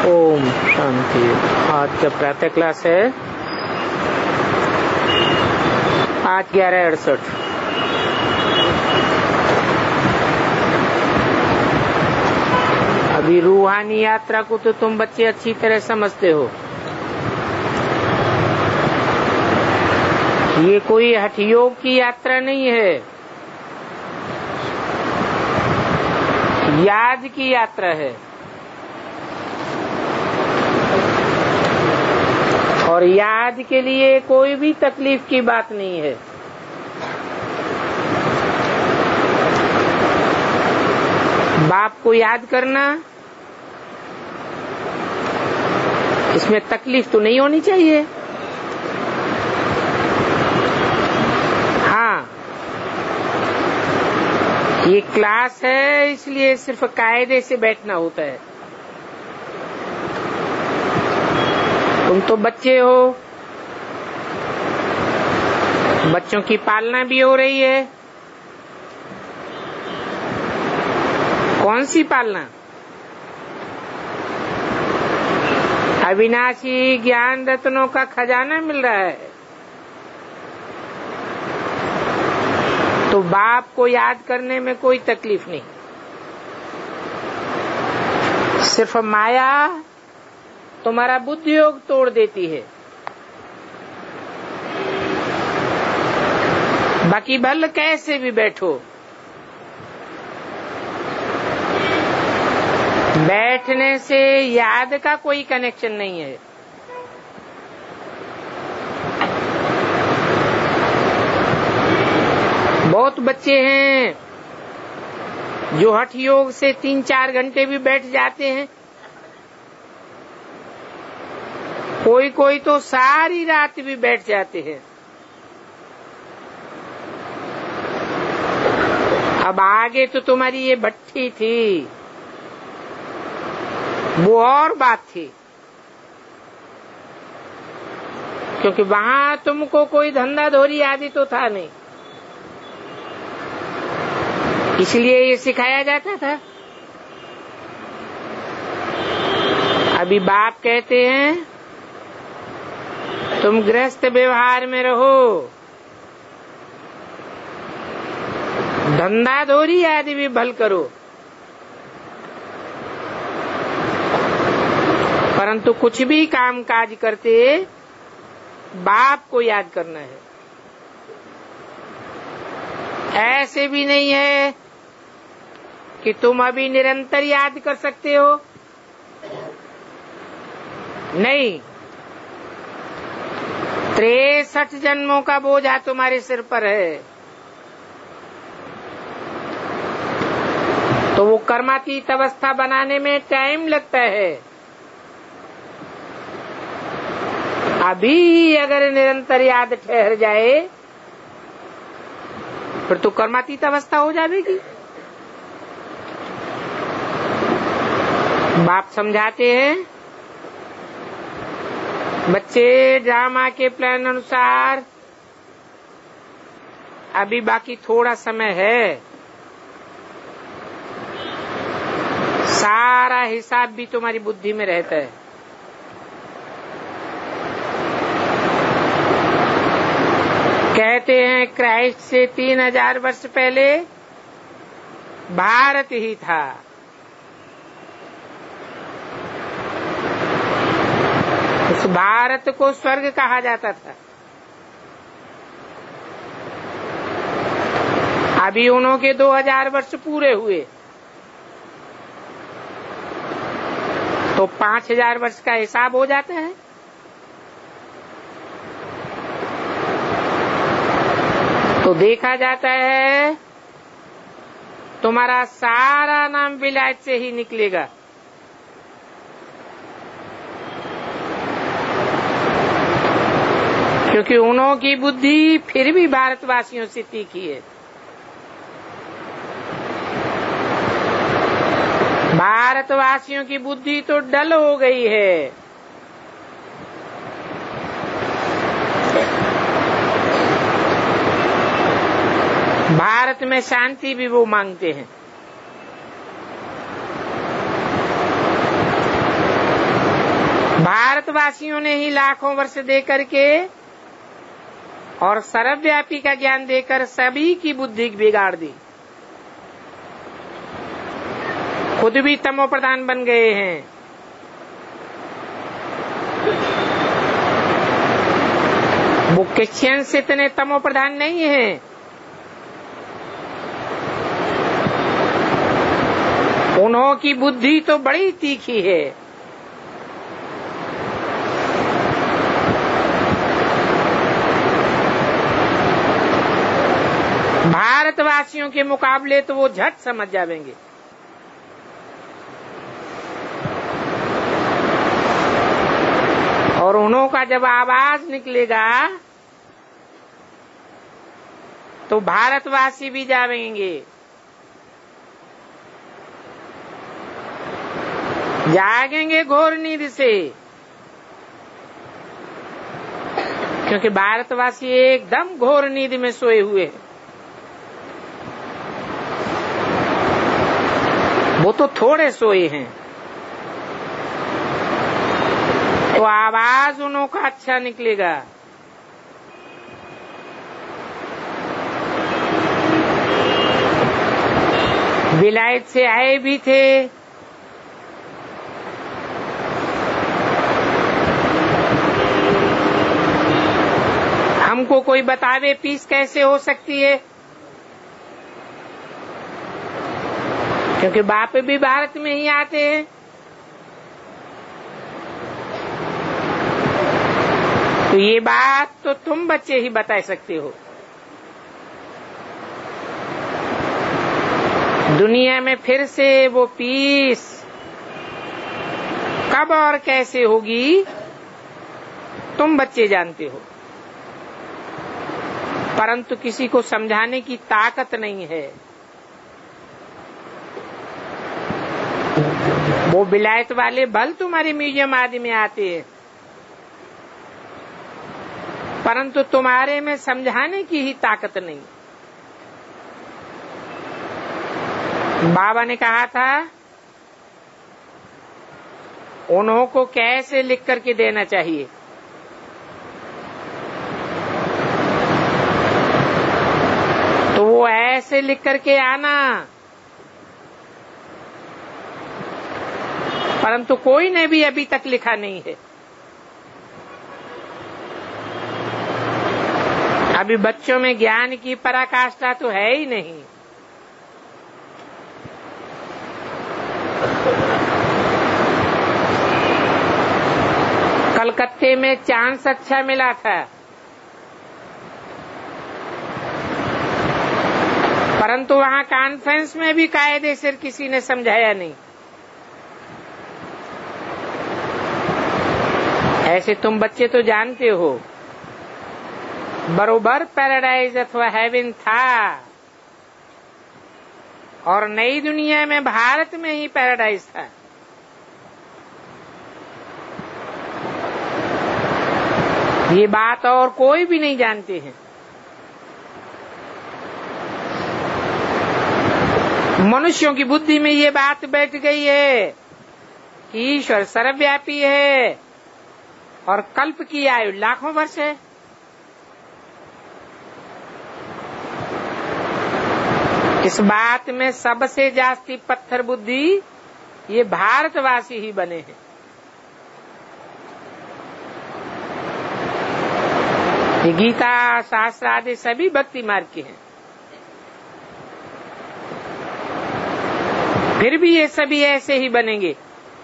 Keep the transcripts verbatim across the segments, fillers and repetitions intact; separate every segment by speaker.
Speaker 1: ओम शांति। आज का प्रातः क्लास है आज ग्यारह अड़सठ। अभी रूहानी यात्रा को तो तुम बच्चे अच्छी तरह समझते हो। ये कोई हठयोग की यात्रा नहीं है, याद की यात्रा है। और याद के लिए कोई भी तकलीफ की बात नहीं है। बाप को याद करना, इसमें तकलीफ तो नहीं होनी चाहिए। हाँ, ये क्लास है इसलिए सिर्फ कायदे से बैठना होता है। तुम तो बच्चे हो, बच्चों की पालना भी हो रही है। कौन सी पालना? अविनाशी ज्ञान रत्नों का खजाना मिल रहा है, तो बाप को याद करने में कोई तकलीफ नहीं। सिर्फ माया तुम्हारा बुद्धि योग तोड़ देती है। बाकी भल कैसे भी बैठो, बैठने से याद का कोई कनेक्शन नहीं है। बहुत बच्चे हैं जो हठ योग से तीन चार घंटे भी बैठ जाते हैं, कोई कोई तो सारी रात भी बैठ जाते हैं। अब आगे तो तुम्हारी ये भट्ठी थी, वो और बात थी, क्योंकि वहां तुमको कोई धंधा धोरी आदि तो था नहीं, इसलिए ये सिखाया जाता था। अभी बाप कहते हैं तुम गृहस्थ व्यवहार में रहो, धंधा धोरी आदि भी भल करो, परंतु कुछ भी काम काज करते बाप को याद करना है। ऐसे भी नहीं है कि तुम अभी निरंतर याद कर सकते हो, नहीं। तिरसठ जन्मों का बोझा तुम्हारे सिर पर है, तो वो कर्मातीत अवस्था बनाने में टाइम लगता है। अभी अगर निरंतर याद ठहर जाए फिर तो कर्मातीत अवस्था हो जाएगी। बाप समझाते हैं बच्चे ड्रामा के प्लान अनुसार अभी बाकी थोड़ा समय है, सारा हिसाब भी तुम्हारी बुद्धि में रहता है। कहते हैं क्राइस्ट से तीन हजार वर्ष पहले भारत ही था। उस भारत को स्वर्ग कहा जाता था। अभी उन्हों के दो हजार वर्ष पूरे हुए तो पांच हजार वर्ष का हिसाब हो जाता है। तो देखा जाता है तुम्हारा सारा नाम विलायत से ही निकलेगा। क्योंकि उन्हों की बुद्धि फिर भी भारतवासियों से तीखी है। भारतवासियों की बुद्धि तो डल हो गई है। भारत में शांति भी वो मांगते हैं। भारतवासियों ने ही लाखों वर्ष दे करके और सर्वव्यापी का ज्ञान देकर सभी की बुद्धि बिगाड़ दी। खुद भी तमो प्रधान बन गए हैं। वो क्रिश्चियंस इतने तमो प्रधान नहीं है। उन्हों की बुद्धि तो बड़ी तीखी है। भारतवासियों के मुकाबले तो वो झट समझ जाएंगे। और उन्हों का जब आवाज निकलेगा तो भारतवासी भी जागेंगे। जागेंगे घोर नींद से, क्योंकि भारतवासी एकदम घोर नींद में सोए हुए हैं। वो तो थोड़े सोए हैं, तो आवाज उन्हों का अच्छा निकलेगा। विलायत से आए भी थे, हमको कोई बतावे पीस कैसे हो सकती है, क्योंकि बाप भी भारत में ही आते हैं। तो ये बात तो तुम बच्चे ही बता सकते हो। दुनिया में फिर से वो पीस कब और कैसे होगी तुम बच्चे जानते हो, परंतु किसी को समझाने की ताकत नहीं है। वो विलायत वाले भल तुम्हारे म्यूजियम आदि में आते हैं, परंतु तुम्हारे में समझाने की ही ताकत नहीं। बाबा ने कहा था उन्हों को कैसे लिख करके देना चाहिए। तो वो ऐसे लिख करके आना, परंतु कोई ने भी अभी तक लिखा नहीं है। अभी बच्चों में ज्ञान की पराकाष्ठा तो है ही नहीं। कलकत्ते में चांस अच्छा मिला था, परंतु वहां कॉन्फ्रेंस में भी कायदे से किसी ने समझाया नहीं। ऐसे तुम बच्चे तो जानते हो बरोबर पैराडाइज अथवा हेवन था, और नई दुनिया में भारत में ही पैराडाइज था। ये बात और कोई भी नहीं जानते हैं। मनुष्यों की बुद्धि में ये बात बैठ गई है कि ईश्वर सर्वव्यापी है और कल्प की आयु लाखों वर्ष है। इस बात में सबसे जास्ती पत्थर बुद्धि ये भारतवासी ही बने हैं। ये गीता शास्त्र आदि सभी भक्ति मार्ग के हैं, फिर भी ये सभी ऐसे ही बनेंगे।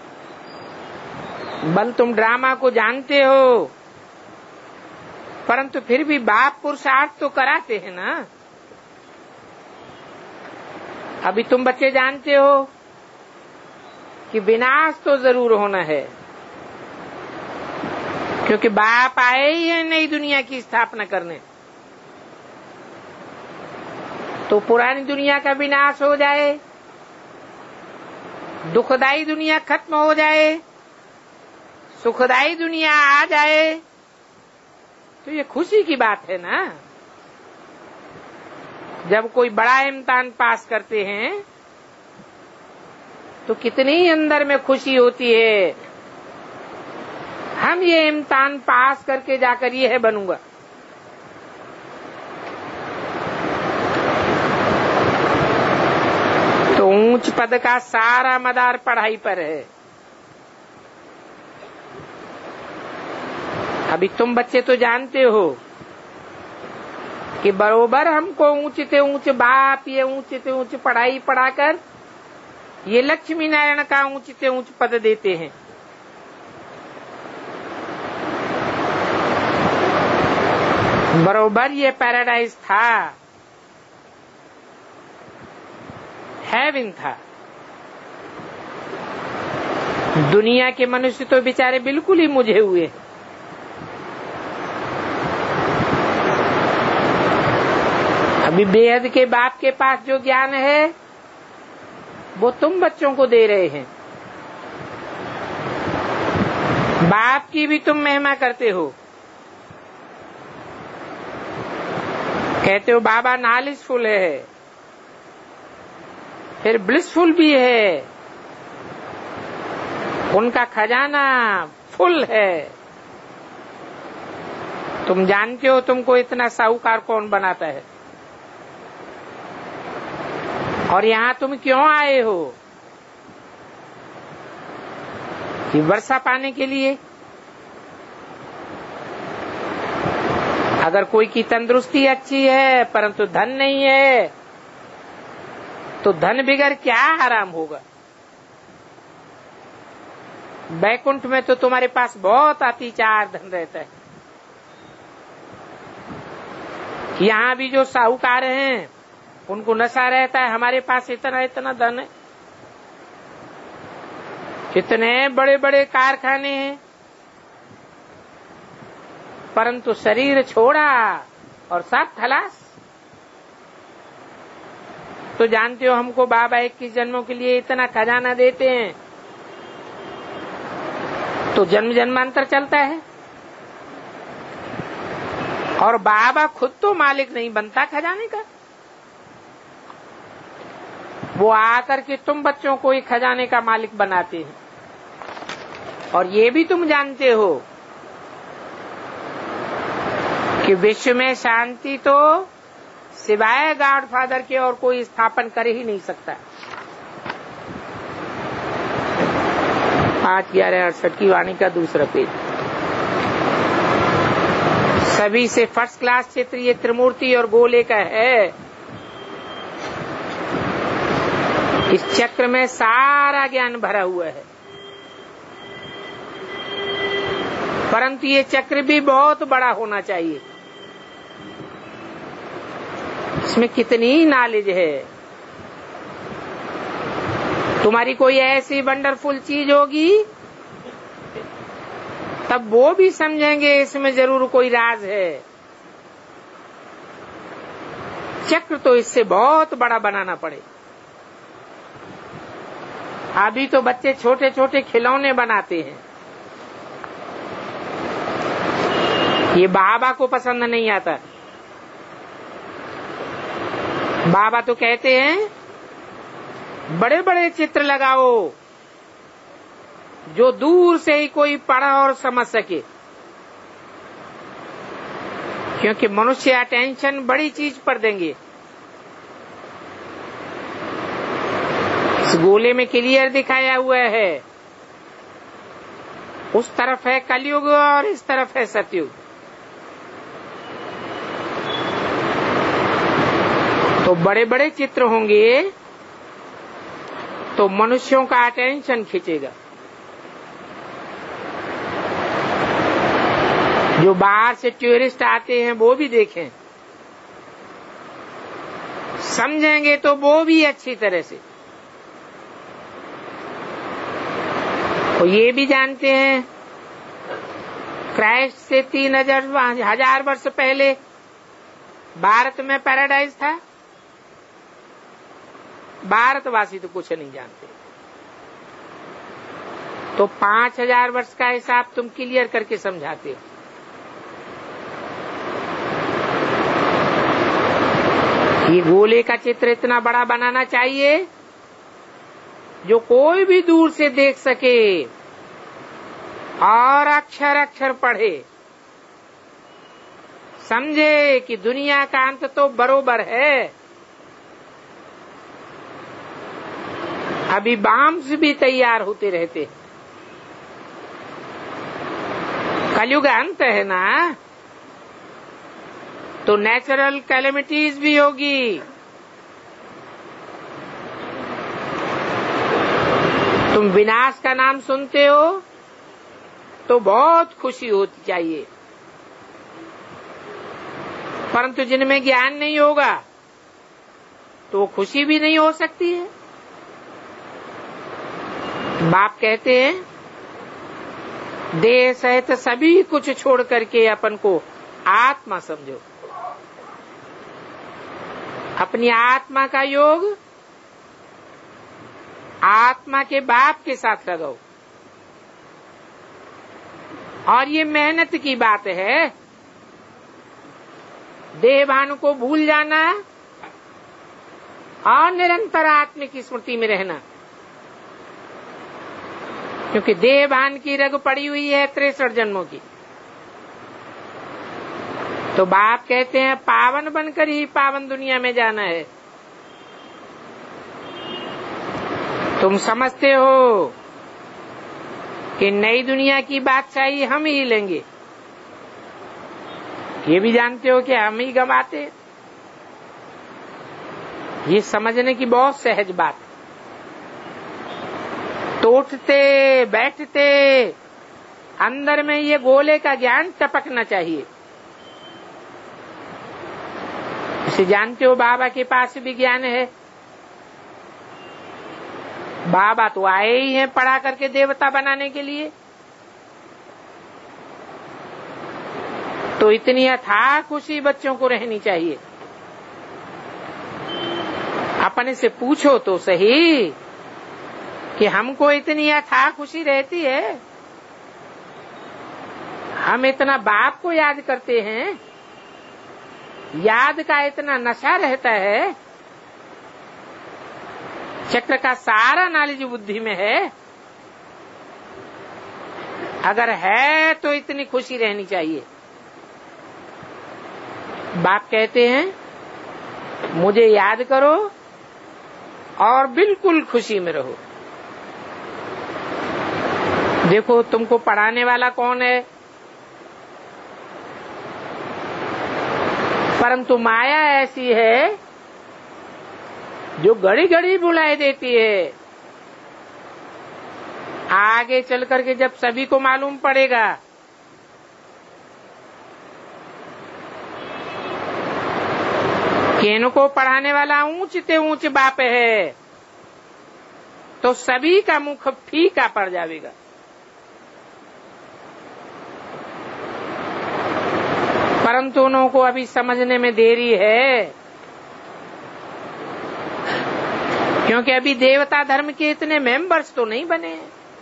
Speaker 1: बल तुम ड्रामा को जानते हो, परंतु फिर भी बाप पुरुषार्थ तो कराते हैं ना। अभी तुम बच्चे जानते हो कि विनाश तो जरूर होना है, क्योंकि बाप आए ही है नई दुनिया की स्थापना करने। तो पुरानी दुनिया का विनाश हो जाए, दुखदाई दुनिया खत्म हो जाए, सुखदाई दुनिया आ जाए, तो ये खुशी की बात है ना। जब कोई बड़ा इम्तिहान पास करते हैं तो कितनी अंदर में खुशी होती है। हम ये इम्तिहान पास करके जाकर ये है बनूंगा। तो ऊंच पद का सारा मदार पढ़ाई पर है। अभी तुम बच्चे तो जानते हो कि बरोबर हमको ऊंचे से ऊंचे बाप ये ऊंचे से ऊंचे पढ़ाई पढ़ाकर ये लक्ष्मी नारायण का ऊंचे से ऊंच पद देते हैं। बरोबर ये पैराडाइज था, हेवन था। दुनिया के मनुष्य तो बेचारे बिल्कुल ही मुझे हुए। अभी बेहद के बाप के पास जो ज्ञान है वो तुम बच्चों को दे रहे हैं। बाप की भी तुम महिमा करते हो, कहते हो बाबा नॉलेजफुल है, फिर ब्लिसफुल भी है, उनका खजाना फुल है। तुम जानते हो तुमको इतना साहूकार कौन बनाता है, और यहाँ तुम क्यों आए हो? कि वर्षा पाने के लिए? अगर कोई की तंदुरुस्ती अच्छी है परंतु धन नहीं है तो धन बिगर क्या आराम होगा? बैकुंठ में तो तुम्हारे पास बहुत अतिचार धन रहता है। यहाँ भी जो साहूकार हैं उनको नशा रहता है, हमारे पास इतना इतना धन है, कितने बड़े बड़े कारखाने हैं, परंतु शरीर छोड़ा और सब खलास। तो जानते हो हमको बाबा इक्कीस जन्मों के लिए इतना खजाना देते हैं तो जन्म जन्मांतर चलता है, और बाबा खुद तो मालिक नहीं बनता खजाने का। वो आकर के तुम बच्चों को ही खजाने का मालिक बनाते हैं। और ये भी तुम जानते हो कि विश्व में शांति तो सिवाय गॉडफादर के और कोई स्थापन कर ही नहीं सकता। पांच ग्यारह अड़सठ की वाणी का दूसरा पेज। सभी से फर्स्ट क्लास चित्र ये त्रिमूर्ति और गोले का है। इस चक्र में सारा ज्ञान भरा हुआ है, परंतु ये चक्र भी बहुत बड़ा होना चाहिए। इसमें कितनी नॉलेज है। तुम्हारी कोई ऐसी वंडरफुल चीज होगी तब वो भी समझेंगे इसमें जरूर कोई राज है। चक्र तो इससे बहुत बड़ा बनाना पड़े। अभी तो बच्चे छोटे छोटे खिलौने बनाते हैं, ये बाबा को पसंद नहीं आता। बाबा तो कहते हैं बड़े बड़े चित्र लगाओ जो दूर से ही कोई पढ़ा और समझ सके, क्योंकि मनुष्य अटेंशन बड़ी चीज पर देंगे। इस गोले में क्लियर दिखाया हुआ है, उस तरफ है कलयुग और इस तरफ है सतयुग। तो बड़े बड़े चित्र होंगे तो मनुष्यों का अटेंशन खींचेगा। जो बाहर से टूरिस्ट आते हैं वो भी देखें, समझेंगे तो वो भी अच्छी तरह से। और ये भी जानते हैं क्राइस्ट से तीन हजार हजार वर्ष पहले भारत में पैराडाइज था। भारतवासी तो कुछ नहीं जानते, तो पांच हजार वर्ष का हिसाब तुम क्लियर करके समझाते हो। ये गोले का चित्र इतना बड़ा बनाना चाहिए जो कोई भी दूर से देख सके और अक्षर अक्षर पढ़े, समझे कि दुनिया का अंत तो बरोबर है। अभी बॉम्ब्स भी तैयार होते रहते, कलयुग अंत है ना, तो नेचुरल कैलेमिटीज भी होगी। तुम विनाश का नाम सुनते हो तो बहुत खुशी होती चाहिए, परंतु जिनमें ज्ञान नहीं होगा तो खुशी भी नहीं हो सकती है। बाप कहते हैं देह सहित सभी कुछ छोड़ करके अपन को आत्मा समझो, अपनी आत्मा का योग आत्मा के बाप के साथ लगाओ। और ये मेहनत की बात है, देह भान को भूल जाना और निरंतर आत्मा की स्मृति में रहना, क्योंकि देह भान की रग पड़ी हुई है तिरसठ जन्मों की। तो बाप कहते हैं पावन बनकर ही पावन दुनिया में जाना है। तुम समझते हो कि नई दुनिया की बादशाही हम ही लेंगे, ये भी जानते हो कि हम ही गंवाते। ये समझने की बहुत सहज बात। तो उठते बैठते अंदर में ये गोले का ज्ञान टपकना चाहिए। इसे जानते हो बाबा के पास भी ज्ञान है। बाबा तो आए ही हैं पढ़ा करके देवता बनाने के लिए, तो इतनी अथाह खुशी बच्चों को रहनी चाहिए। अपने से पूछो तो सही कि हमको इतनी अथाह खुशी रहती है, हम इतना बाप को याद करते हैं, याद का इतना नशा रहता है, चक्र का सारा नॉलेज बुद्धि में है। अगर है तो इतनी खुशी रहनी चाहिए। बाप कहते हैं मुझे याद करो और बिल्कुल खुशी में रहो। देखो तुमको पढ़ाने वाला कौन है, परंतु माया ऐसी है जो घड़ी घड़ी बुलाए देती है। आगे चल करके जब सभी को मालूम पड़ेगा कि इनको पढ़ाने वाला ऊंचते ऊंच बाप है, तो सभी का मुख फीका पड़ जाएगा। परंतु उनको अभी समझने में देरी है, क्योंकि अभी देवता धर्म के इतने मेंबर्स तो नहीं बने।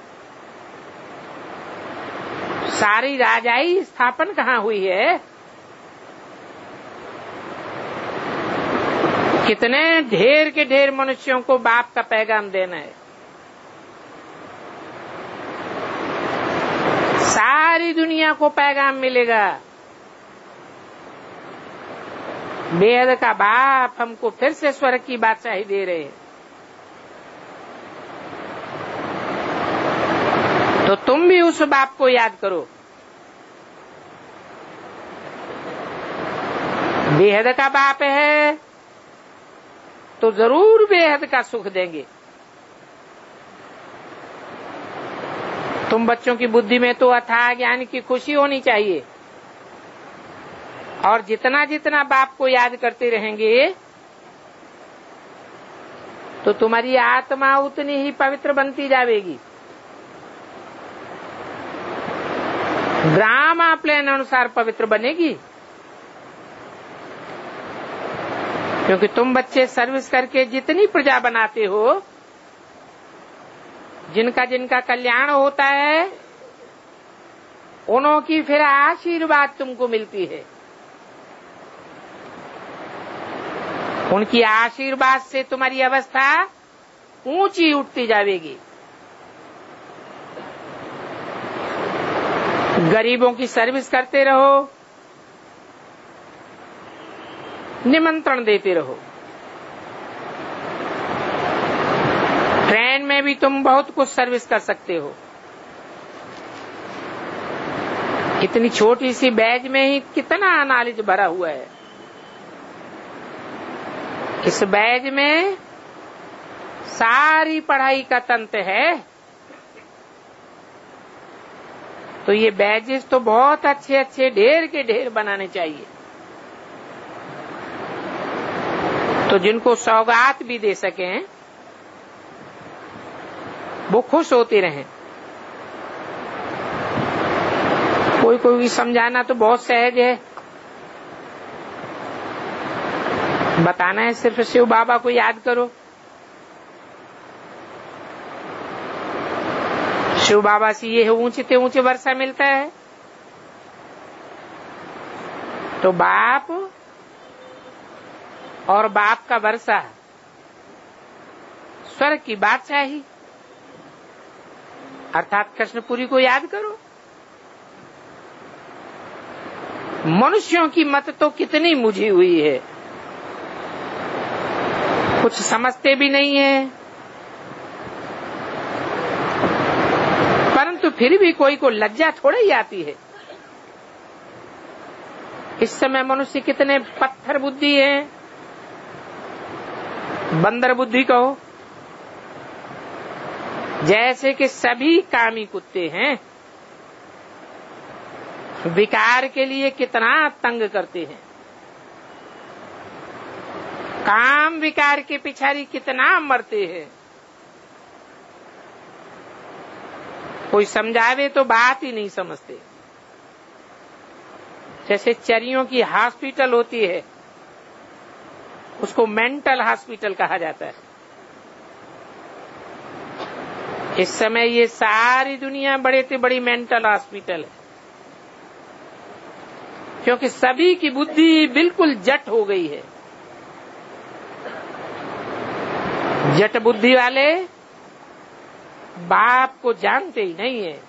Speaker 1: सारी राजाई स्थापन कहाँ हुई है, कितने ढेर के ढेर मनुष्यों को बाप का पैगाम देना है। सारी दुनिया को पैगाम मिलेगा, बेहद का बाप हमको फिर से स्वर्ग की बादशाही दे रहे हैं। तो तुम भी उस बाप को याद करो। बेहद का बाप है तो जरूर बेहद का सुख देंगे। तुम बच्चों की बुद्धि में तो अथाह ज्ञान की खुशी होनी चाहिए, और जितना जितना बाप को याद करते रहेंगे तो तुम्हारी आत्मा उतनी ही पवित्र बनती जाएगी। ड्रामा प्लान अनुसार पवित्र बनेगी, क्योंकि तुम बच्चे सर्विस करके जितनी प्रजा बनाते हो, जिनका जिनका कल्याण होता है, उन्हों की फिर आशीर्वाद तुमको मिलती है। उनकी आशीर्वाद से तुम्हारी अवस्था ऊंची उठती जाएगी। गरीबों की सर्विस करते रहो, निमंत्रण देते रहो। ट्रेन में भी तुम बहुत कुछ सर्विस कर सकते हो। इतनी छोटी सी बैग में ही कितना नॉलेज भरा हुआ है। इस बैग में सारी पढ़ाई का तंत्र है। तो ये बैजेस तो बहुत अच्छे अच्छे ढेर के ढेर बनाने चाहिए, तो जिनको सौगात भी दे सकें वो खुश होते रहें। कोई कोई समझाना तो बहुत सहज है, बताना है सिर्फ शिव बाबा को याद करो। शिव बाबा से ये ऊंचे से ऊंचे वर्षा मिलता है, तो बाप और बाप का वर्षा स्वर्ग की बादशाही अर्थात कृष्णपुरी को याद करो। मनुष्यों की मत तो कितनी मुझी हुई है, कुछ समझते भी नहीं है, परंतु फिर भी कोई को लज्जा थोड़ा ही आती है। इस समय मनुष्य कितने पत्थर बुद्धि है, बंदर बुद्धि कहो, जैसे कि सभी कामी कुत्ते हैं, विकार के लिए कितना तंग करते हैं। काम विकार के पिछाड़ी कितना मरते हैं। कोई समझावे तो बात ही नहीं समझते। जैसे चरियों की हॉस्पिटल होती है, उसको मेंटल हॉस्पिटल कहा जाता है। इस समय ये सारी दुनिया बड़े से बड़ी मेंटल हॉस्पिटल है, क्योंकि सभी की बुद्धि बिल्कुल जट हो गई है। जट बुद्धि वाले बाप को जानते ही नहीं है,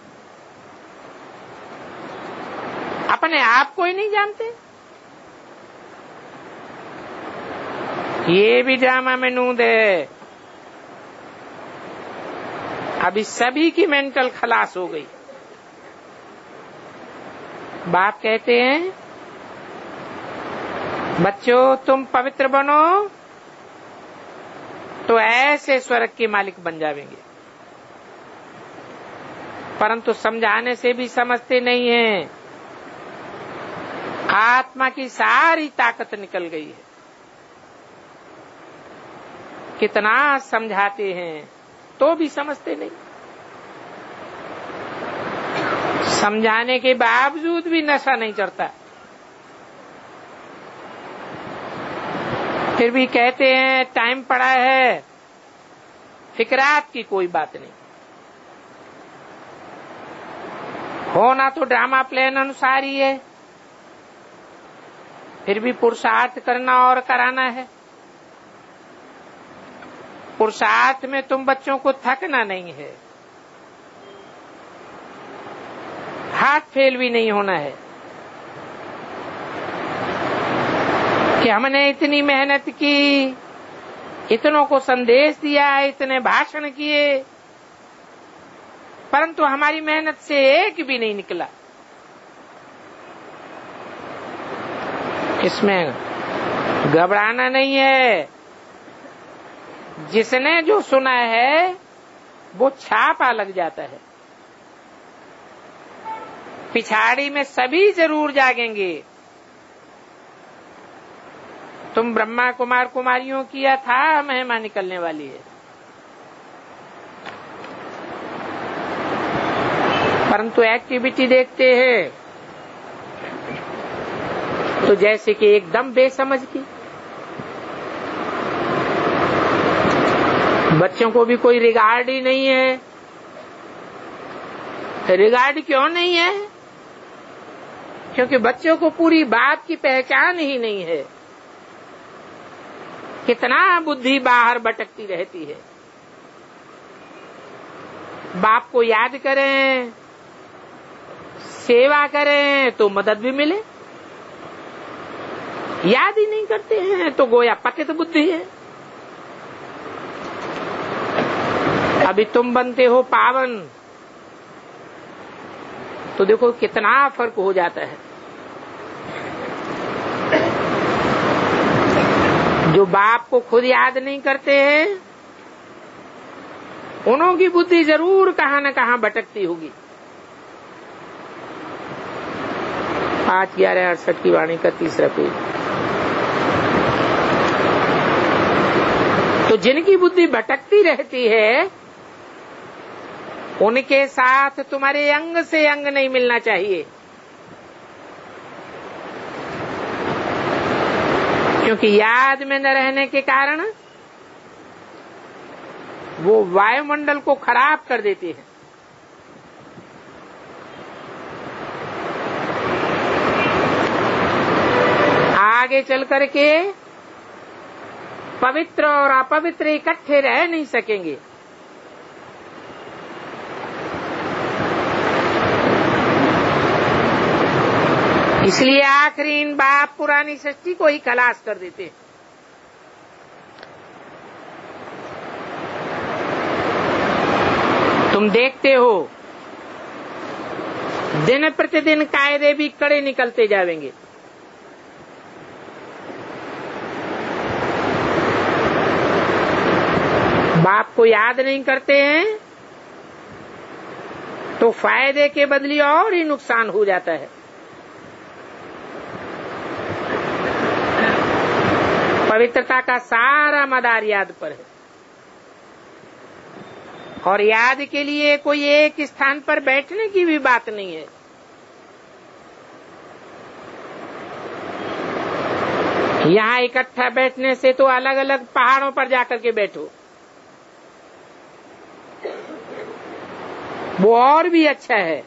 Speaker 1: अपने आप को ही नहीं जानते। ये भी ड्रामा में नूंद है। अभी सभी की मेंटल खलास हो गई। बाप कहते हैं बच्चों तुम पवित्र बनो तो ऐसे स्वर्ग के मालिक बन जाएंगे, परंतु समझाने से भी समझते नहीं हैं। आत्मा की सारी ताकत निकल गई है। कितना समझाते हैं तो भी समझते नहीं। समझाने के बावजूद भी नशा नहीं चढ़ता, फिर भी कहते हैं टाइम पड़ा है, फिक्रात की कोई बात नहीं। होना तो ड्रामा प्लान अनुसार ही है, फिर भी पुरुषार्थ करना और कराना है। पुरुषार्थ में तुम बच्चों को थकना नहीं है, हाथ फेल भी नहीं होना है कि हमने इतनी मेहनत की, इतनों को संदेश दिया, इतने भाषण किए, परंतु हमारी मेहनत से एक भी नहीं निकला। इसमें घबराना नहीं है। जिसने जो सुना है वो छापा लग जाता है। पिछाड़ी में सभी जरूर जागेंगे। तुम ब्रह्मा कुमार कुमारियों किया था, महिमा निकलने वाली है। परंतु एक्टिविटी देखते हैं तो जैसे कि एकदम बेसमझ की। बच्चों को भी कोई रिगार्ड ही नहीं है। रिगार्ड क्यों नहीं है? क्योंकि बच्चों को पूरी बात की पहचान ही नहीं है। कितना बुद्धि बाहर भटकती रहती है। बाप को याद करें, सेवा करें तो मदद भी मिले, याद ही नहीं करते हैं तो गोया पतित बुद्धि है। अभी तुम बनते हो पावन तो देखो कितना फर्क हो जाता है। जो बाप को खुद याद नहीं करते हैं उन्हों की बुद्धि जरूर कहां न कहां भटकती होगी। पांच ग्यारह अड़सठ की वाणी का तीसरा पेज। तो जिनकी बुद्धि भटकती रहती है उनके साथ तुम्हारे अंग से अंग नहीं मिलना चाहिए, क्योंकि याद में न रहने के कारण वो वायुमंडल को खराब कर देते हैं। आगे चल करके पवित्र और अपवित्र इकट्ठे रह नहीं सकेंगे। इसलिए आखिरी इन बाप पुरानी सृष्टि को ही खलास कर देते हैं। तुम देखते हो दिन प्रतिदिन कायदे भी कड़े निकलते जाएंगे। बाप को याद नहीं करते हैं तो फायदे के बदले और ही नुकसान हो जाता है। पवित्रता का सारा मदार याद पर है और याद के लिए कोई एक स्थान पर बैठने की भी बात नहीं है। यहाँ इकट्ठा बैठने से तो अलग अलग पहाड़ों पर जाकर के बैठो, वो और भी अच्छा है,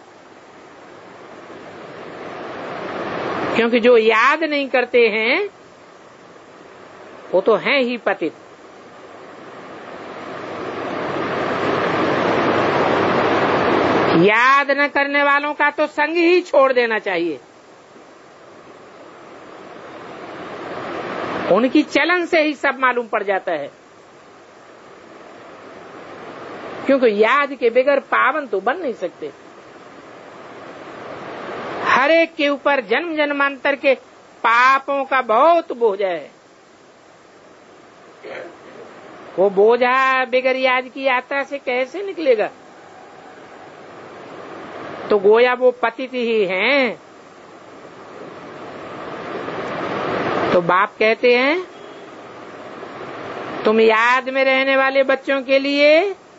Speaker 1: क्योंकि जो याद नहीं करते हैं वो तो हैं ही पतित। याद न करने वालों का तो संग ही छोड़ देना चाहिए। उनकी चलन से ही सब मालूम पड़ जाता है, क्योंकि याद के बगैर पावन तो बन नहीं सकते। हर एक के ऊपर जन्म जन्मांतर के पापों का बहुत बोझ है। वो बोझा बगैर याद की यात्रा से कैसे निकलेगा? तो गोया वो पतित ही हैं। तो बाप कहते हैं तुम याद में रहने वाले बच्चों के लिए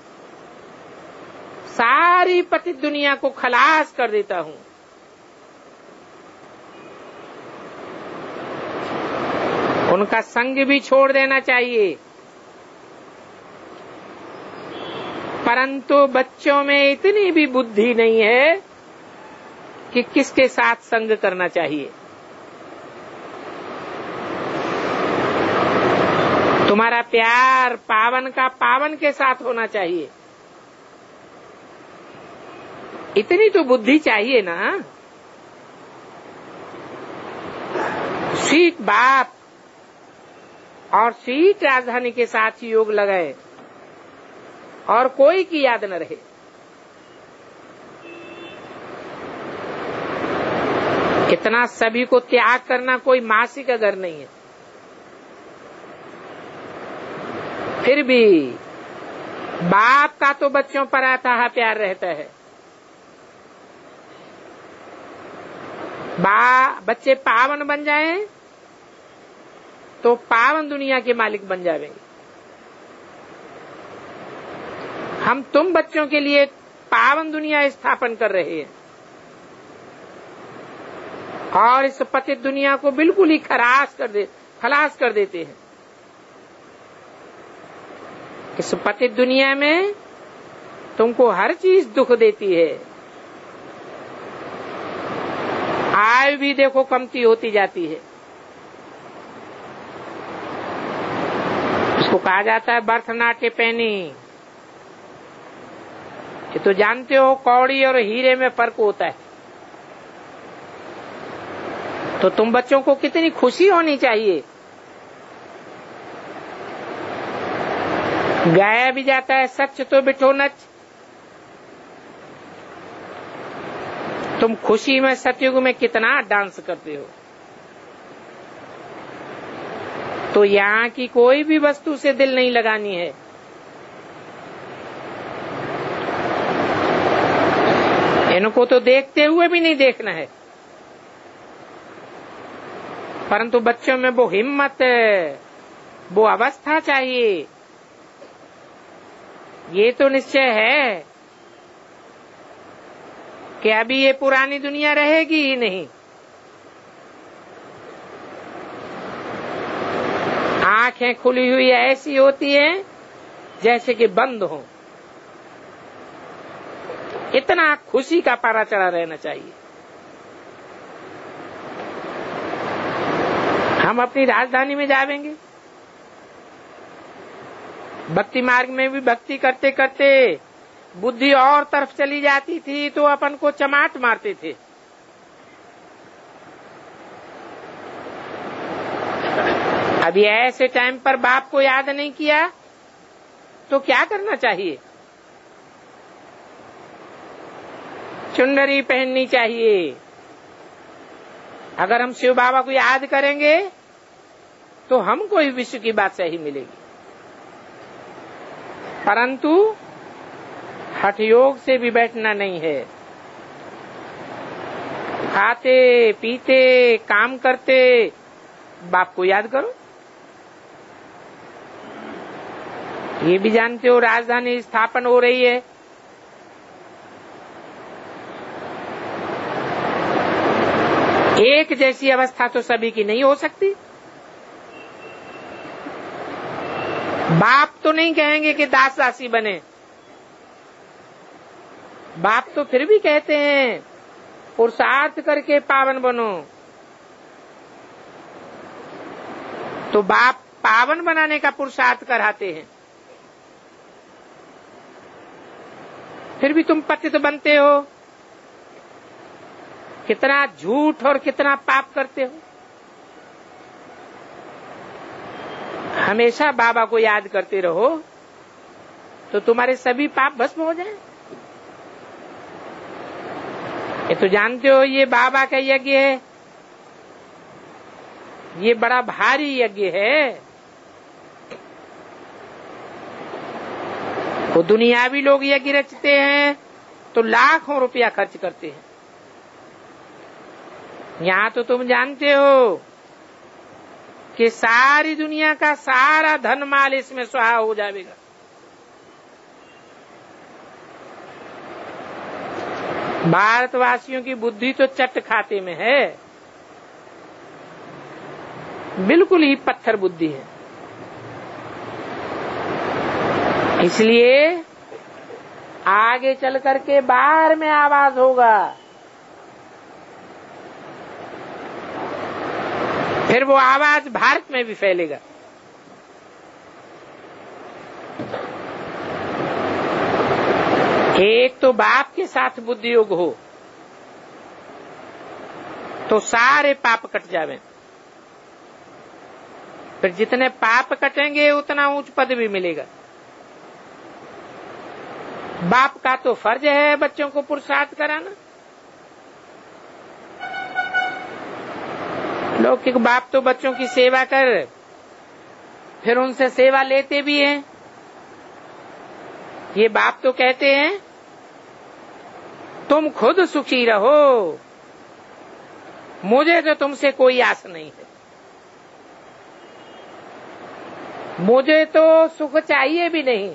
Speaker 1: सारी पतित दुनिया को खलास कर देता हूं। उनका संग भी छोड़ देना चाहिए, परंतु बच्चों में इतनी भी बुद्धि नहीं है कि किसके साथ संग करना चाहिए। तुम्हारा प्यार पावन का पावन के साथ होना चाहिए, इतनी तो बुद्धि चाहिए ना। सीख बाप और सीख राजधानी के साथ योग लगाए और कोई की याद न रहे। इतना सभी को त्याग करना कोई मासी का घर नहीं है। फिर भी बाप का तो बच्चों पर अथाह प्यार रहता है। बा बच्चे पावन बन जाएं तो पावन दुनिया के मालिक बन जाएंगे। हम तुम बच्चों के लिए पावन दुनिया स्थापन कर रहे हैं और इस पतित दुनिया को बिल्कुल ही खलास कर दे खलास कर देते हैं। इस पतित दुनिया में तुमको हर चीज दुख देती है। आयु भी देखो कमती होती जाती है। इसको कहा जाता है बर्थ नाट्य पैनी। ये तो जानते हो कौड़ी और हीरे में फर्क होता है। तो तुम बच्चों को कितनी खुशी होनी चाहिए। गाया भी जाता है सच तो बिठो नच। तुम खुशी में सतयुग में कितना डांस करते हो। तो यहाँ की कोई भी वस्तु से दिल नहीं लगानी है। इनको तो देखते हुए भी नहीं देखना है, परंतु बच्चों में वो हिम्मत, वो अवस्था चाहिए। ये तो निश्चय है कि अभी ये पुरानी दुनिया रहेगी ही नहीं। आंखें खुली हुई ऐसी होती हैं जैसे कि बंद हो। इतना खुशी का पारा चढ़ा रहना चाहिए। हम अपनी राजधानी में जावेंगे, भक्ति मार्ग में भी भक्ति करते करते बुद्धि और तरफ चली जाती थी तो अपन को चमाट मारते थे। अभी ऐसे टाइम पर बाप को याद नहीं किया तो क्या करना चाहिए? चुनरी पहननी चाहिए। अगर हम शिव बाबा को याद करेंगे तो हमको ही विश्व की बात सही मिलेगी। परंतु हठ योग से भी बैठना नहीं है। खाते पीते काम करते बाप को याद करो। ये भी जानते हो राजधानी स्थापन हो रही है। एक जैसी अवस्था तो सभी की नहीं हो सकती। बाप तो नहीं कहेंगे कि दास दासी बने। बाप तो फिर भी कहते हैं पुरुषार्थ करके पावन बनो। तो बाप पावन बनाने का पुरुषार्थ कराते हैं, फिर भी तुम पतित बनते हो। कितना झूठ और कितना पाप करते हो। हमेशा बाबा को याद करते रहो तो तुम्हारे सभी पाप भस्म हो जाएं। ये तो जानते हो ये बाबा का यज्ञ है, ये बड़ा भारी यज्ञ है। वो दुनियावी लोग यज्ञ रचते हैं तो लाखों रुपया खर्च करते हैं। यहाँ तो तुम जानते हो कि सारी दुनिया का सारा धन माल इसमें स्वाहा हो जाएगा। भारतवासियों की बुद्धि तो चट खाते में है, बिल्कुल ही पत्थर बुद्धि है। इसलिए आगे चल करके बाहर में आवाज होगा, फिर वो आवाज भारत में भी फैलेगा। एक तो बाप के साथ बुद्धि योग हो तो सारे पाप कट जावे। फिर जितने पाप कटेंगे उतना ऊंच पद भी मिलेगा। बाप का तो फर्ज है बच्चों को पुरुषार्थ कराना। लौकिक बाप तो बच्चों की सेवा कर फिर उनसे सेवा लेते भी हैं। ये बाप तो कहते हैं तुम खुद सुखी रहो, मुझे तो तुमसे कोई आस नहीं है। मुझे तो सुख चाहिए भी नहीं।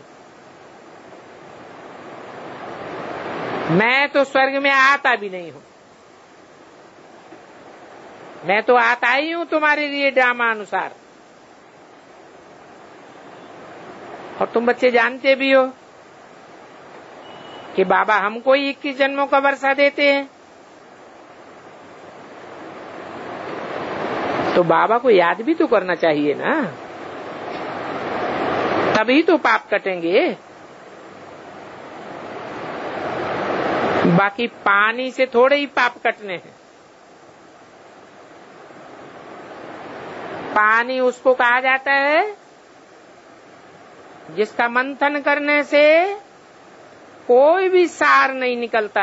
Speaker 1: मैं तो स्वर्ग में आता भी नहीं हूं। मैं तो आता ही हूं तुम्हारे लिए ड्रामा अनुसार। और तुम बच्चे जानते भी हो कि बाबा हमको ही इक्कीस जन्मों का वर्षा देते हैं। तो बाबा को याद भी तो करना चाहिए ना, तभी तो पाप कटेंगे। बाकी पानी से थोड़े ही पाप कटने हैं। पानी उसको कहा जाता है जिसका मंथन करने से कोई भी सार नहीं निकलता।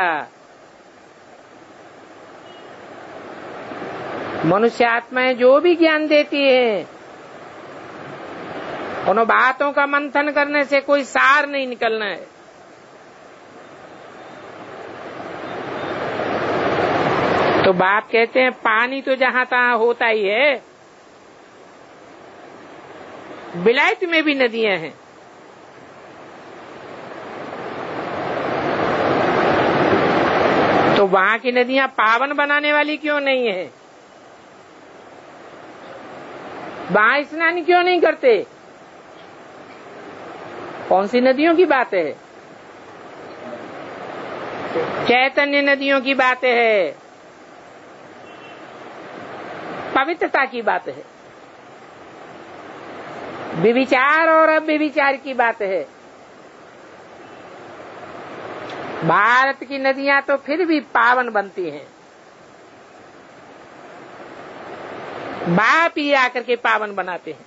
Speaker 1: मनुष्य आत्माएं जो भी ज्ञान देती है, उन बातों का मंथन करने से कोई सार नहीं निकलना है। तो बाप कहते हैं पानी तो जहां तहां होता ही है, विलायत में भी नदियां हैं। तो वहां की नदियां पावन बनाने वाली क्यों नहीं है? वहां स्नान क्यों नहीं करते? कौन सी नदियों की बात है? चैतन्य नदियों की बात है, पवित्रता की बात है, विविचार और अव्यभिचार की बात है। भारत की नदियां तो फिर भी पावन बनती हैं, बाप ही आकर के पावन बनाते हैं।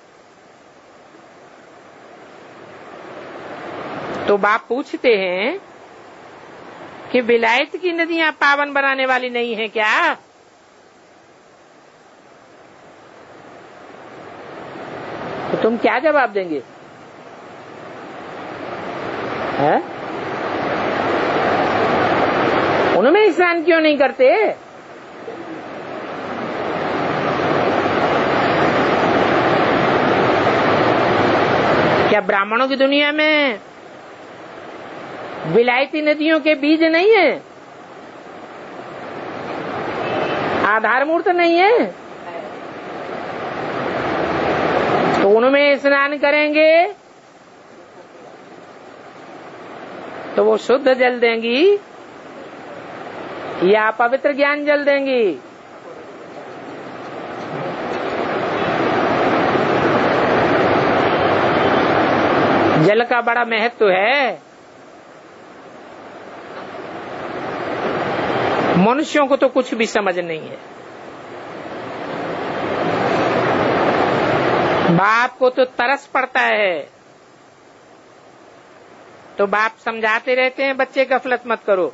Speaker 1: तो बाप पूछते हैं कि विलायत की नदियां पावन बनाने वाली नहीं है क्या? तो तुम क्या जवाब देंगे? है? उनमें स्नान क्यों नहीं करते? क्या ब्राह्मणों की दुनिया में विलायती नदियों के बीज नहीं है? आधार मूर्त नहीं है? तो उनमें स्नान करेंगे तो वो शुद्ध जल देंगी या पवित्र ज्ञान जल देंगी? जल का बड़ा महत्व है। मनुष्यों को तो कुछ भी समझ नहीं है। बाप को तो तरस पड़ता है, तो बाप समझाते रहते हैं बच्चे गफलत मत करो।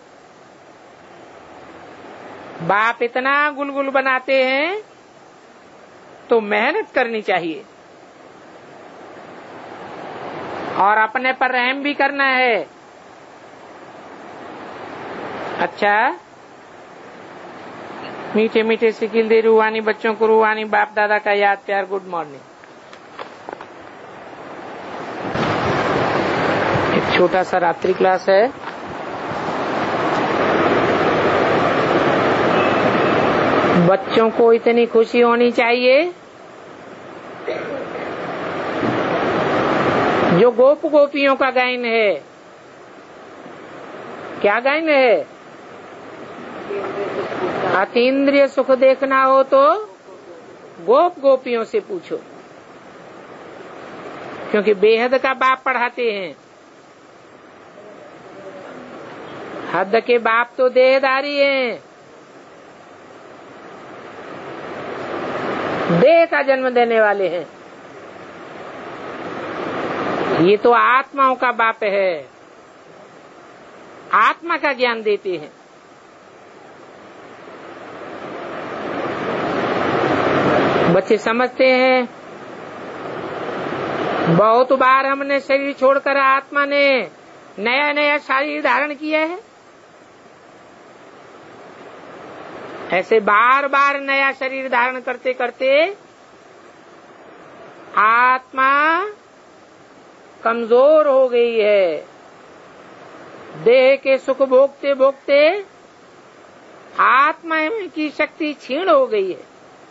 Speaker 1: बाप इतना गुलगुल बनाते हैं तो मेहनत करनी चाहिए और अपने पर रहम भी करना है। अच्छा, मीठे मीठे सिकिल दे रूहानी बच्चों को रूहानी बाप दादा का याद प्यार। Good morning. एक छोटा सा रात्रि क्लास है। बच्चों को इतनी खुशी होनी चाहिए जो गोप गोपियों का गायन है। क्या गायन है? अतीन्द्रिय सुख देखना हो तो गोप गोपियों से पूछो, क्योंकि बेहद का बाप पढ़ाते हैं। हद के बाप तो देहधारी हैं, देह का जन्म देने वाले हैं। ये तो आत्माओं का बाप है, आत्मा का ज्ञान देते हैं। बच्चे समझते हैं बहुत बार हमने शरीर छोड़कर आत्मा ने नया नया शरीर धारण किया है। ऐसे बार बार नया शरीर धारण करते करते आत्मा कमजोर हो गई है। देह के सुख भोगते भोगते आत्मा की शक्ति क्षीण हो गई है।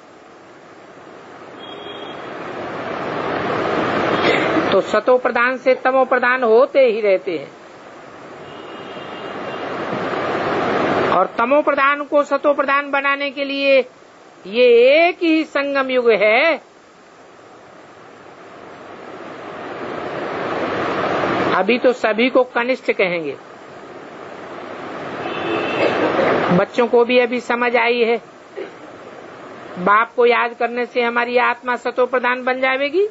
Speaker 1: तो सतो प्रधान से तमो प्रधान होते ही रहते हैं, और तमो प्रधान को सतो प्रधान बनाने के लिए ये एक ही संगम युग है। अभी तो सभी को कनिष्ठ कहेंगे। बच्चों को भी अभी समझ आई है बाप को याद करने से हमारी आत्मा सतो प्रधान बन जाएगी।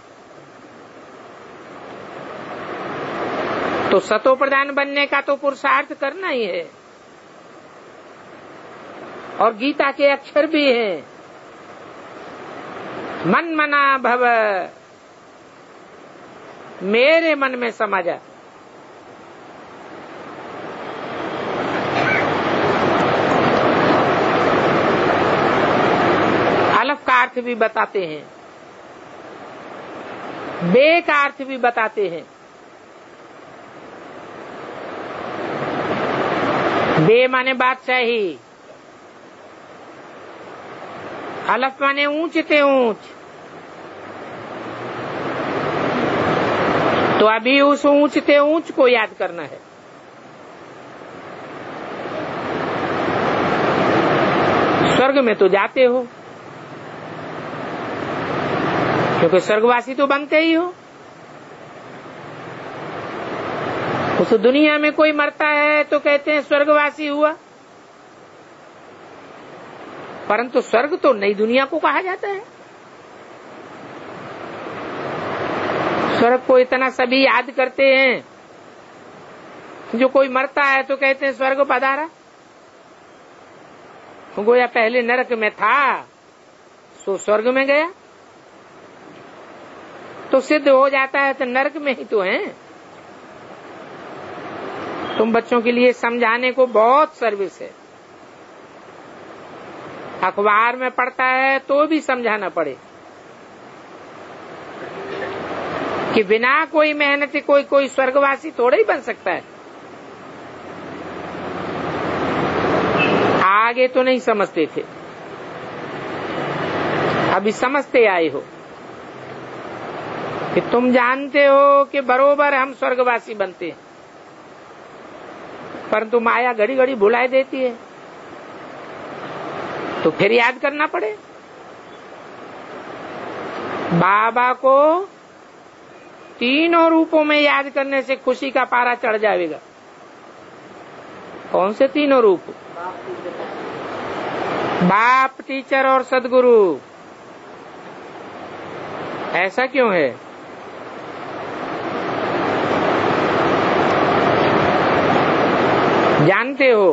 Speaker 1: तो सतो प्रधान बनने का तो पुरुषार्थ करना ही है। और गीता के अक्षर भी हैं, मन मना भव, मेरे मन में समा जा। अलफ का अर्थ भी बताते हैं, बे का अर्थ भी बताते हैं। बे माने बादशाही, अलफ माने ऊंच ते ऊंच। तो अभी उस ऊंच ते ऊंच को याद करना है। स्वर्ग में तो जाते हो, क्योंकि स्वर्गवासी तो बनते ही हो। उस दुनिया में कोई मरता है तो कहते हैं स्वर्गवासी हुआ, परंतु स्वर्ग तो नई दुनिया को कहा जाता है। स्वर्ग को इतना सभी याद करते हैं, जो कोई मरता है तो कहते हैं स्वर्ग पधारा। गोया पहले नरक में था सो स्वर्ग में गया, तो सिद्ध हो जाता है तो नरक में ही तो है। तुम बच्चों के लिए समझाने को बहुत सर्विस है। अखबार में पढ़ता है तो भी समझाना पड़े कि बिना कोई मेहनत कोई कोई स्वर्गवासी थोड़ा ही बन सकता है। आगे तो नहीं समझते थे, अभी समझते आए हो कि तुम जानते हो कि बरोबर हम स्वर्गवासी बनते हैं, परंतु माया घड़ी घड़ी भुलाए देती है, तो फिर याद करना पड़े। बाबा को तीनों रूपों में याद करने से खुशी का पारा चढ़ जाएगा। कौन से तीनों रूप? बाप, टीचर और सदगुरु। ऐसा क्यों है? जानते हो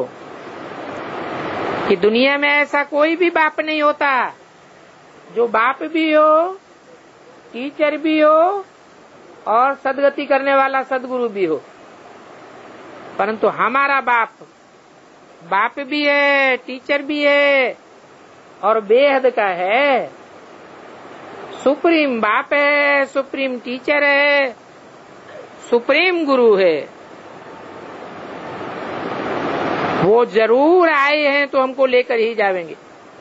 Speaker 1: कि दुनिया में ऐसा कोई भी बाप नहीं होता जो बाप भी हो, टीचर भी हो और सदगति करने वाला सदगुरु भी हो, परंतु हमारा बाप बाप भी है, टीचर भी है और बेहद का है। सुप्रीम बाप है, सुप्रीम टीचर है, सुप्रीम गुरु है। वो जरूर आए हैं तो हमको लेकर ही जाएंगे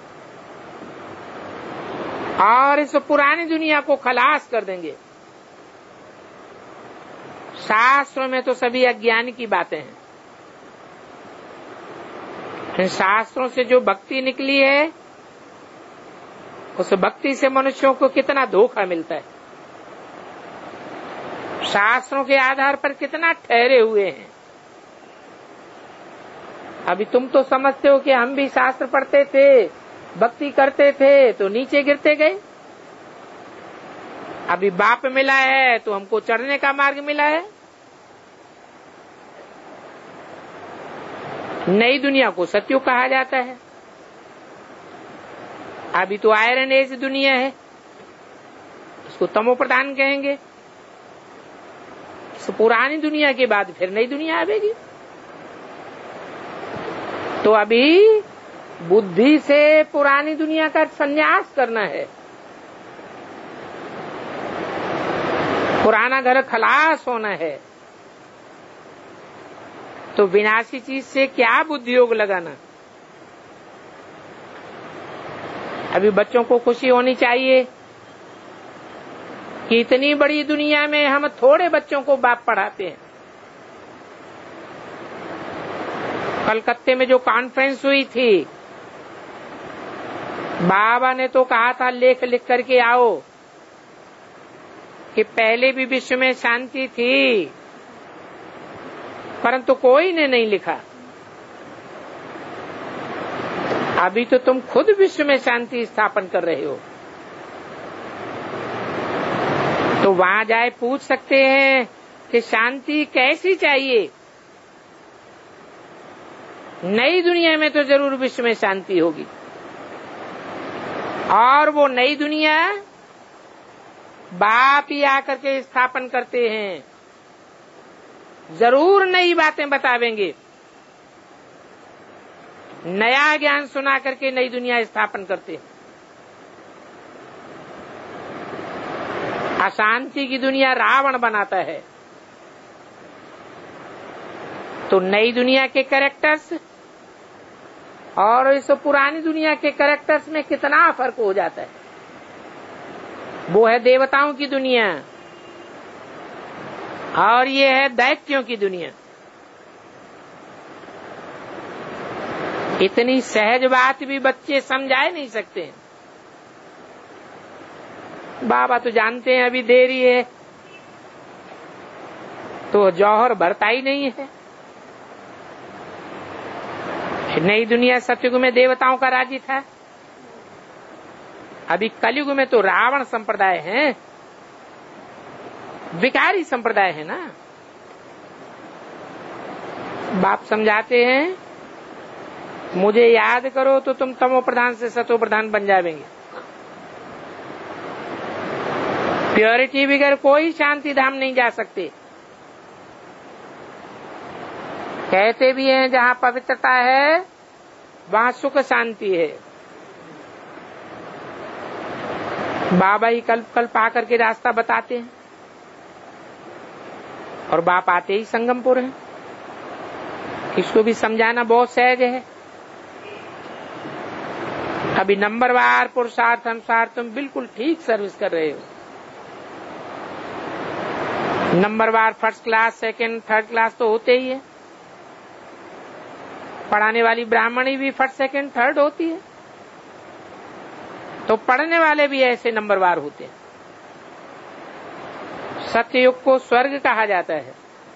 Speaker 1: और इस पुरानी दुनिया को खलास कर देंगे। शास्त्रों में तो सभी अज्ञान की बातें हैं। इन शास्त्रों से जो भक्ति निकली है, उस भक्ति से मनुष्यों को कितना धोखा मिलता है। शास्त्रों के आधार पर कितना ठहरे हुए हैं। अभी तुम तो समझते हो कि हम भी शास्त्र पढ़ते थे, भक्ति करते थे तो नीचे गिरते गए। अभी बाप मिला है तो हमको चढ़ने का मार्ग मिला है। नई दुनिया को सत्युग कहा जाता है। अभी तो आयरन एज दुनिया है, इसको तमो प्रधान कहेंगे। इस पुरानी दुनिया के बाद फिर नई दुनिया आएगी। तो अभी बुद्धि से पुरानी दुनिया का संन्यास करना है। पुराना घर खलास होना है। तो विनाशी चीज से क्या बुद्धि योग लगाना। अभी बच्चों को खुशी होनी चाहिए कि इतनी बड़ी दुनिया में हम थोड़े बच्चों को बाप पढ़ाते हैं। कलकत्ते में जो कॉन्फ्रेंस हुई थी, बाबा ने तो कहा था लेख लिख करके आओ कि पहले भी विश्व में शांति थी, परंतु कोई ने नहीं लिखा। अभी तो तुम खुद विश्व में शांति स्थापन कर रहे हो, तो वहां जाए पूछ सकते हैं कि शांति कैसी चाहिए। नई दुनिया में तो जरूर विश्व में शांति होगी, और वो नई दुनिया बाप ही आकर के स्थापन करते हैं, जरूर नई बातें बतावेंगे, नया ज्ञान सुना करके नई दुनिया स्थापन करते हैं। अशांति की दुनिया रावण बनाता है, तो नई दुनिया के कैरेक्टर्स और इस पुरानी दुनिया के कैरेक्टर्स में कितना फर्क हो जाता है। वो है देवताओं की दुनिया और ये है दैत्यों की दुनिया। इतनी सहज बात भी बच्चे समझाए नहीं सकते हैं। बाबा तो जानते हैं अभी देरी है, तो जौहर भरता ही नहीं है। नई दुनिया सतयुग में देवताओं का राज्य था, अभी कलयुग में तो रावण संप्रदाय है, विकारी संप्रदाय है ना। बाप समझाते हैं, मुझे याद करो तो तुम तमो प्रधान से सतो प्रधान बन जाएंगे। प्योरिटी बगैर कोई शांति धाम नहीं जा सकते। कहते भी हैं जहाँ पवित्रता है वहाँ सुख शांति है। बाबा ही कल्प कल्प आकर के रास्ता बताते हैं, और बाप आते ही संगमपुर है। इसको भी समझाना बहुत सहज है। अभी नंबरवार पुरुषार्थ अनुसार तुम बिल्कुल ठीक सर्विस कर रहे हो। नंबरवार first class, second, third class तो होते ही है। पढ़ाने वाली ब्राह्मणी भी फर्स्ट, सेकंड, थर्ड होती है, तो पढ़ने वाले भी ऐसे नंबरवार होते हैं। सत्ययुग को स्वर्ग कहा जाता है।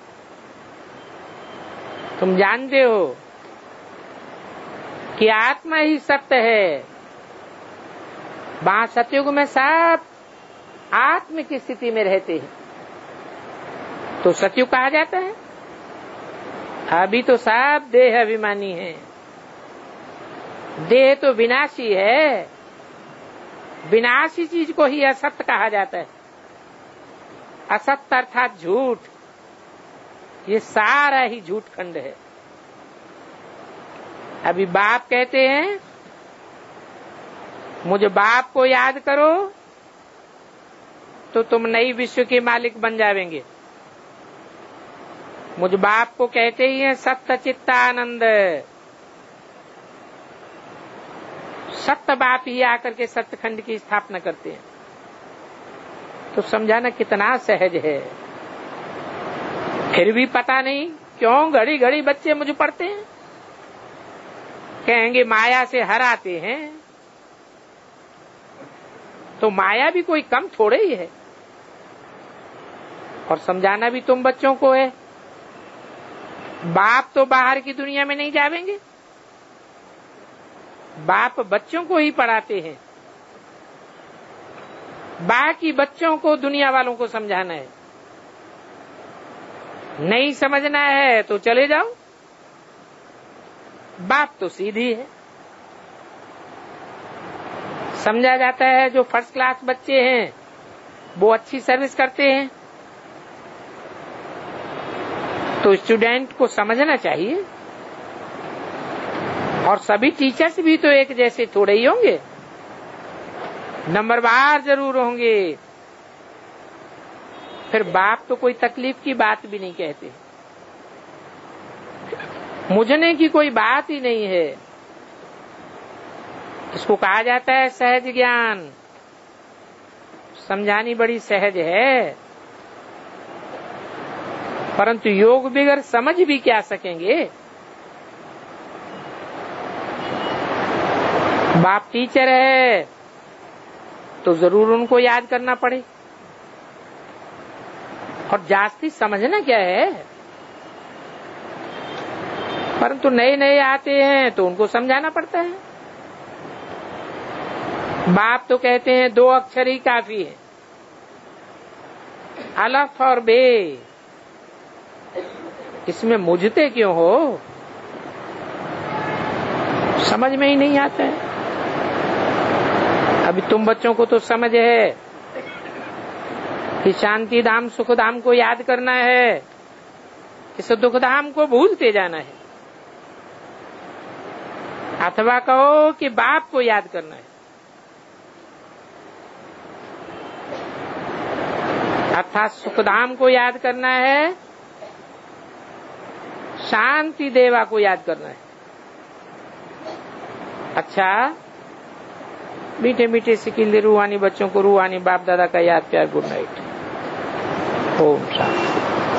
Speaker 1: तुम जानते हो कि आत्मा ही सत्य है। वहां सतयुग में सब आत्म की स्थिति में रहते हैं, तो सतयुग कहा जाता है। अभी तो सब देह अभिमानी है। देह तो विनाशी है, विनाशी चीज को ही असत्य कहा जाता है। असत्य अर्थात झूठ, ये सारा ही झूठ खंड है। अभी बाप कहते हैं, मुझे बाप को याद करो तो तुम नई विश्व के मालिक बन जाएंगे। मुझ बाप को कहते ही है सत्य चित्तानंद। सत्य बाप ही आकर के सत्यखंड की स्थापना करते हैं। तो समझाना कितना सहज है। फिर भी पता नहीं क्यों घड़ी घड़ी बच्चे मुझे पढ़ते हैं, कहेंगे माया से हराते हैं। तो माया भी कोई कम थोड़े ही है, और समझाना भी तुम बच्चों को है। बाप तो बाहर की दुनिया में नहीं जावेंगे, बाप बच्चों को ही पढ़ाते हैं। बाकी बच्चों को दुनिया वालों को समझाना है। नहीं समझना है तो चले जाओ। बात तो सीधी है। समझा जाता है जो फर्स्ट क्लास बच्चे हैं वो अच्छी सर्विस करते हैं, तो स्टूडेंट को समझना चाहिए। और सभी टीचर्स भी तो एक जैसे थोड़े ही होंगे, नंबरवार जरूर होंगे। फिर बाप तो कोई तकलीफ की बात भी नहीं कहते, मुझने की कोई बात ही नहीं है। इसको कहा जाता है सहज ज्ञान। समझानी बड़ी सहज है, परंतु योग बगैर समझ भी क्या सकेंगे। बाप टीचर है तो जरूर उनको याद करना पड़े। और जास्ती समझना क्या है, परंतु नए नए आते हैं तो उनको समझाना पड़ता है। बाप तो कहते हैं दो अक्षर ही काफी है, अलफ और बे। इसमें मुझते क्यों हो, समझ में ही नहीं आता है। अभी तुम बच्चों को तो समझ है कि शांति धाम सुख धाम को याद करना है, इस दुख धाम को भूलते जाना है, अथवा कहो कि बाप को याद करना है, अर्थात सुखधाम को याद करना है, शांति देवा को याद करना है। अच्छा, मीठे मीठे सिकिल रूहानी बच्चों को रूहानी बाप दादा का याद प्यार। Good night. ओम शांति।